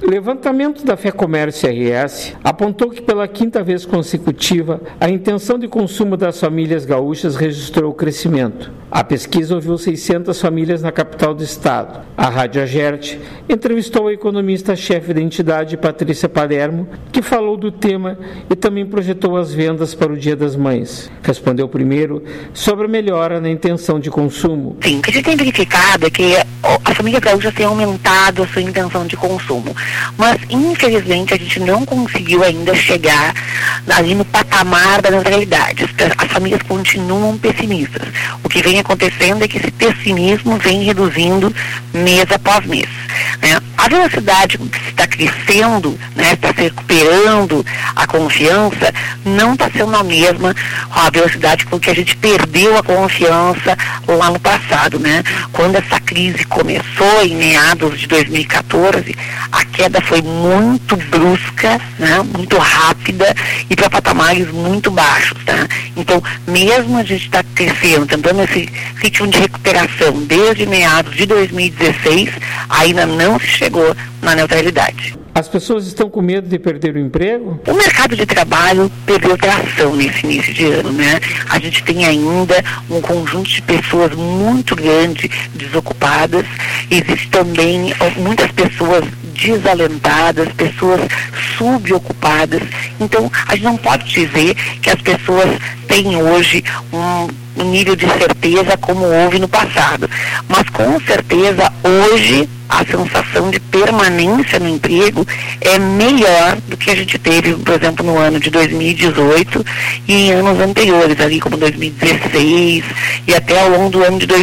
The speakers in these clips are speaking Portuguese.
O levantamento da FEComércio RS apontou que pela quinta vez consecutiva a intenção de consumo das famílias gaúchas registrou crescimento. A pesquisa ouviu 600 famílias na capital do estado. A Rádio Agerte entrevistou a economista-chefe da entidade, Patrícia Palermo, que falou do tema e também projetou as vendas para o Dia das Mães. Respondeu primeiro sobre a melhora na intenção de consumo. Sim, o que a gente tem verificado é que a família gaúcha tem aumentado a sua intenção de consumo, mas infelizmente a gente não conseguiu ainda chegar ali no patamar da neutralidade. As famílias continuam pessimistas. O que vem acontecendo é que esse pessimismo vem reduzindo mês após mês. A velocidade que está crescendo, está se recuperando a confiança, não está sendo a mesma a velocidade com que a gente perdeu a confiança lá no passado, Quando essa crise começou em meados de 2014, a queda foi muito brusca, muito rápida e para patamares muito baixos, Então, mesmo a gente está crescendo, tentando esse ritmo de recuperação desde meados de 2016, ainda não se chegou na neutralidade. As pessoas estão com medo de perder o emprego? O mercado de trabalho perdeu tração nesse início de ano, A gente tem ainda um conjunto de pessoas muito grande desocupadas. Existe também muitas pessoas desalentadas, pessoas subocupadas. Então, a gente não pode dizer que as pessoas têm hoje um nível de certeza como houve no passado. Mas, com certeza, hoje, a sensação de permanência no emprego é melhor do que a gente teve, por exemplo, no ano de 2018 e em anos anteriores, ali como 2016 e até ao longo do ano de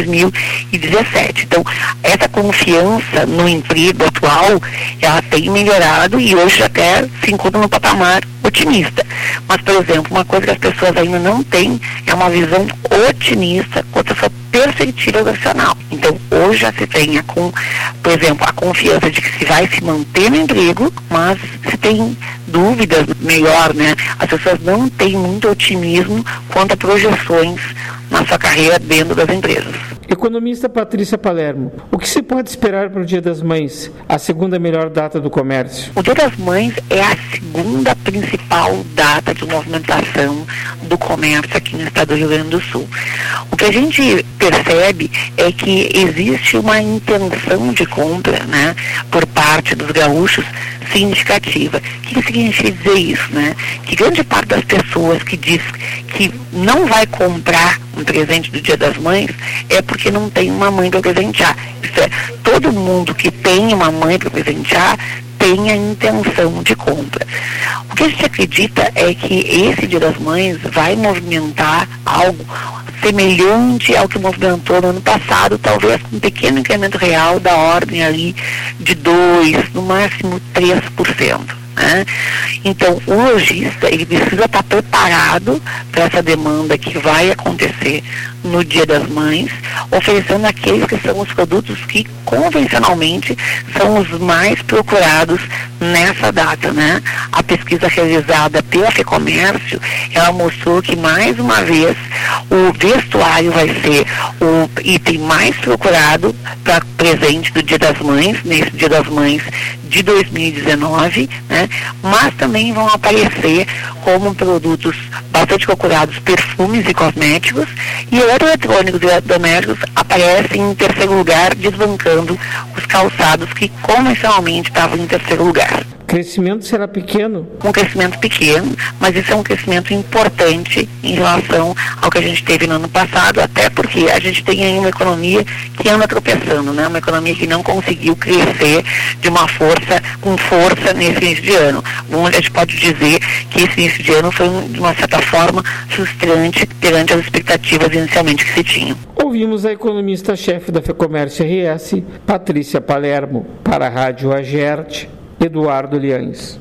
2017. Então, essa confiança no emprego atual, ela tem melhorado e hoje até se encontra no patamar otimista. Mas, por exemplo, uma coisa que as pessoas ainda não têm é uma visão otimista quanto à sua perspectiva profissional. Então, hoje já se tem, por exemplo, a confiança de que se vai se manter no emprego, mas se tem dúvidas, melhor, As pessoas não têm muito otimismo quanto a projeções na sua carreira dentro das empresas. Economista Patrícia Palermo, o que se pode esperar para o Dia das Mães, a segunda melhor data do comércio? O Dia das Mães é a segunda principal data de movimentação do comércio aqui no estado do Rio Grande do Sul. O que a gente percebe é que existe uma intenção de compra, por parte dos gaúchos significativa. O que significa dizer isso, Que grande parte das pessoas que diz que não vai comprar um presente do Dia das Mães é porque não tem uma mãe para presentear. Isso é, todo mundo que tem uma mãe para presentear tem a intenção de compra. O que a gente acredita é que esse Dia das Mães vai movimentar algo semelhante ao que movimentou no ano passado, talvez com um pequeno incremento real da ordem ali de 2%, no máximo 3%. Então, o lojista, ele precisa estar preparado para essa demanda que vai acontecer no Dia das Mães, oferecendo aqueles que são os produtos que convencionalmente são os mais procurados nessa data, A pesquisa realizada pela FEComércio, ela mostrou que, mais uma vez, o vestuário vai ser o item mais procurado para presente do Dia das Mães, nesse Dia das Mães de 2019, mas também vão aparecer como produtos bastante procurados perfumes e cosméticos, e eletroeletrônicos e domésticos aparecem em terceiro lugar, desbancando os calçados que convencionalmente estavam em terceiro lugar. O crescimento será pequeno? Um crescimento pequeno, mas isso é um crescimento importante em relação ao que a gente teve no ano passado, até porque a gente tem aí uma economia que anda tropeçando, Uma economia que não conseguiu crescer com força nesse início de ano. Bom, a gente pode dizer que esse início de ano foi, de uma certa forma, frustrante perante as expectativas inicialmente que se tinham. Ouvimos a economista-chefe da FEComércio RS, Patrícia Palermo, para a Rádio Agerte, Eduardo Liães.